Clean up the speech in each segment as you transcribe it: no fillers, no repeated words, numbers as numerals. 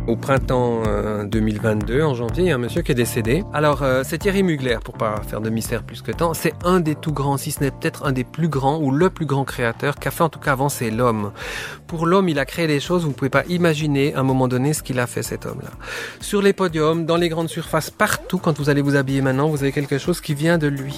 Au printemps 2022, en janvier, il y a un monsieur qui est décédé. Alors, c'est Thierry Mugler, pour pas faire de mystère plus que tant. C'est un des tout grands, si ce n'est peut-être un des plus grands, ou le plus grand créateur, qui a fait en tout cas avancer l'homme. Pour l'homme, il a créé des choses, vous ne pouvez pas imaginer à un moment donné ce qu'il a fait, cet homme-là. Sur les podiums, dans les grandes surfaces, partout, quand vous allez vous habiller maintenant, vous avez quelque chose qui vient de lui.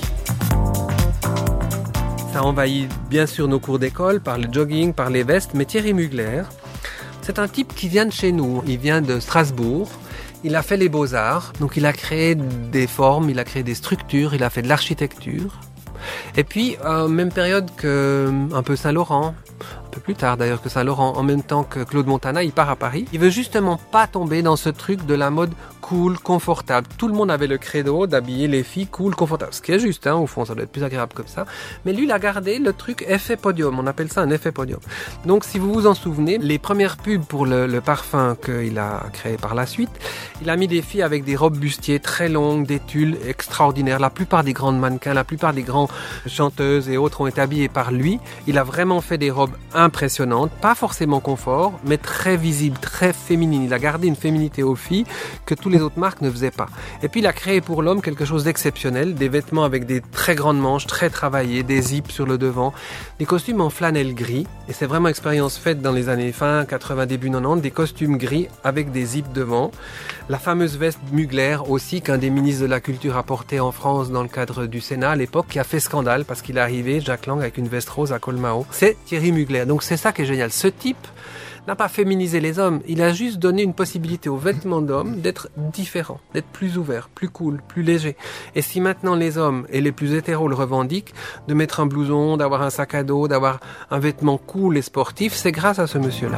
Ça envahit bien sûr nos cours d'école, par le jogging, par les vestes, mais Thierry Mugler, c'est un type qui vient de chez nous, il vient de Strasbourg, il a fait les beaux-arts, donc il a créé des formes, il a créé des structures, il a fait de l'architecture. Et puis, même période que un peu Saint-Laurent, un peu plus tard d'ailleurs que Saint-Laurent, en même temps que Claude Montana, il part à Paris. Il veut justement pas tomber dans ce truc de la mode cool, confortable. Tout le monde avait le credo d'habiller les filles cool, confortable. Ce qui est juste, au fond, ça doit être plus agréable comme ça. Mais lui, il a gardé le truc effet podium. On appelle ça un effet podium. Donc, si vous vous en souvenez, les premières pubs pour le parfum qu'il a créé par la suite, il a mis des filles avec des robes bustiers très longues, des tulles extraordinaires. La plupart des grandes mannequins, la plupart des grands chanteuses et autres ont été habillées par lui. Il a vraiment fait des robes impressionnantes, pas forcément confort, mais très visibles, très féminines. Il a gardé une féminité aux filles que tous les autres marques ne faisaient pas. Et puis il a créé pour l'homme quelque chose d'exceptionnel, des vêtements avec des très grandes manches, très travaillés, des zips sur le devant, des costumes en flanelle gris, et c'est vraiment expérience faite dans les années fin 80, début 90, des costumes gris avec des zips devant. La fameuse veste Mugler aussi, qu'un des ministres de la Culture a portée en France dans le cadre du Sénat à l'époque, qui a fait scandale parce qu'il est arrivé, Jack Lang, avec une veste rose à col Mao. C'est Thierry Mugler. Donc c'est ça qui est génial. Ce type n'a pas féminisé les hommes. Il a juste donné une possibilité aux vêtements d'hommes d'être différents, d'être plus ouverts, plus cool, plus légers. Et si maintenant les hommes et les plus hétéros le revendiquent, de mettre un blouson, d'avoir un sac à dos, d'avoir un vêtement cool et sportif, c'est grâce à ce monsieur-là.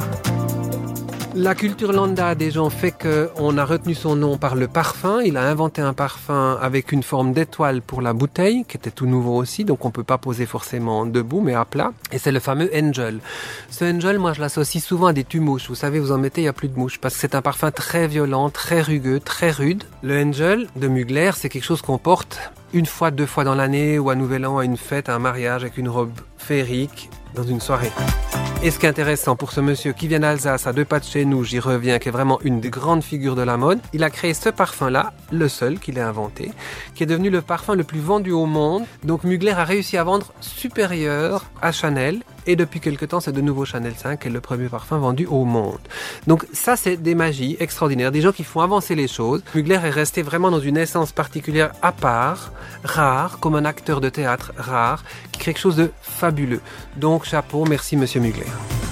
La culture lambda des gens fait qu'on a retenu son nom par le parfum. Il a inventé un parfum avec une forme d'étoile pour la bouteille, qui était tout nouveau aussi, donc on peut pas poser forcément debout, mais à plat. Et c'est le fameux Angel. Ce Angel, moi je l'associe souvent à des tue-mouches. Vous savez, vous en mettez, il n'y a plus de mouches, parce que c'est un parfum très violent, très rugueux, très rude. Le Angel de Mugler, c'est quelque chose qu'on porte une fois, 2 fois dans l'année, ou à Nouvel An, à une fête, à un mariage, avec une robe féerique, dans une soirée. Et ce qui est intéressant pour ce monsieur qui vient d'Alsace, à 2 pas de chez nous, j'y reviens, qui est vraiment une des grandes figures de la mode, il a créé ce parfum-là, le seul qu'il ait inventé, qui est devenu le parfum le plus vendu au monde. Donc Mugler a réussi à vendre supérieur à Chanel, et depuis quelque temps, c'est de nouveau Chanel 5 qui est le premier parfum vendu au monde. Donc ça, c'est des magies extraordinaires, des gens qui font avancer les choses. Mugler est resté vraiment dans une essence particulière à part, rare, comme un acteur de théâtre rare, qui crée quelque chose de fabuleux. Donc chapeau, merci monsieur Mugler.